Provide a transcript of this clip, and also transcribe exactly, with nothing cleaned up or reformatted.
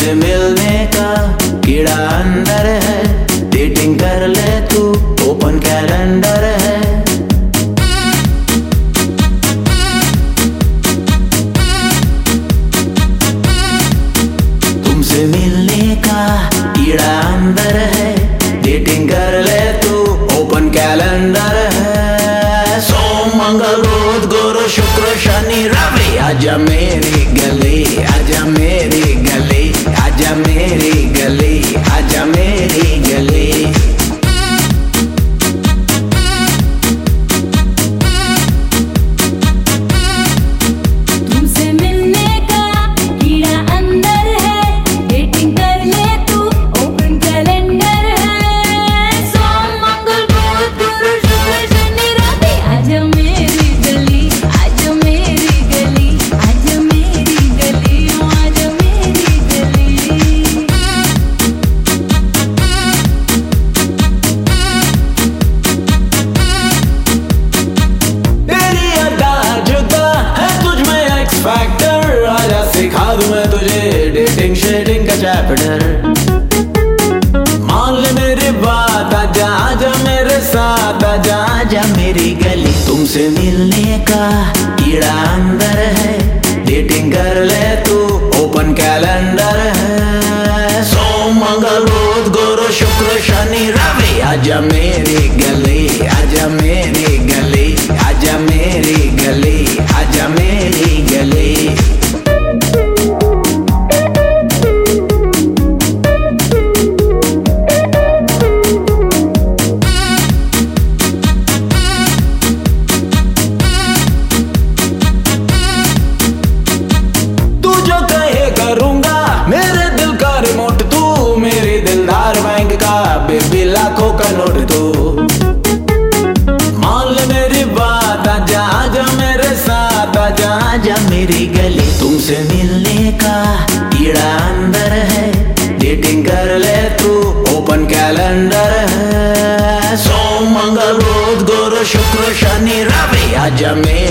तुमसे मिलने का कीड़ा अंदर है, डेटिंग कर ले तू, ओपन कैलेंडर है। तुमसे मिलने का कीड़ा अंदर है, डेटिंग कर ले तू, ओपन कैलेंडर है। सोम मंगल बुध गुरु शुक्र शनि रवि, आजा मेरी गली, आजा मेरी गली, आजा मेरी गली, आजा मेरी गली। तुमसे मिलने का कीड़ा अंदर है, डेटिंग कर ले तू, ओपन कैलेंडर है। सोम मंगल बुध गुरु शुक्र शनि रवि, आजा मेरी गली, आजा मेरी गली, आजा मेरी गली, ओ आजा मेरी गली। तेरी अदा जुदा है तुझ में एक्स फैक्टर, आजा सिखा दूं मैं तुझे डेटिंग शेटिंग का चैप्टर। मान ले मेरी बात, आजा आजा मेरे साथ, आजा आजा मेरी गली। तुमसे मिलने का कीड़ा अंदर है, डेटिंग कर ले तू, ओपन कैलेंडर है। सोम मंगल बुध गुरु शुक्र शनि रवि, आजा मेरी गली, आजा मेरी गली, आजा मेरी गली, आजा मेरी गली। तू जो कहे करूंगा, मेरे दिल का रिमोट तू, मेरे दिलदार बैंक का बेबी लाखों का नोट तू। मान ले मेरी बात, आजा आजा मेरे साथ, आजा आजा मेरी गली। तुमसे मिलने का कीड़ा अंदर है, डेटिंग कर ले तू, ओपन कैलेंडर है। सोम मंगल बुध गुरु शुक्र शनि रवि, आजा मेरी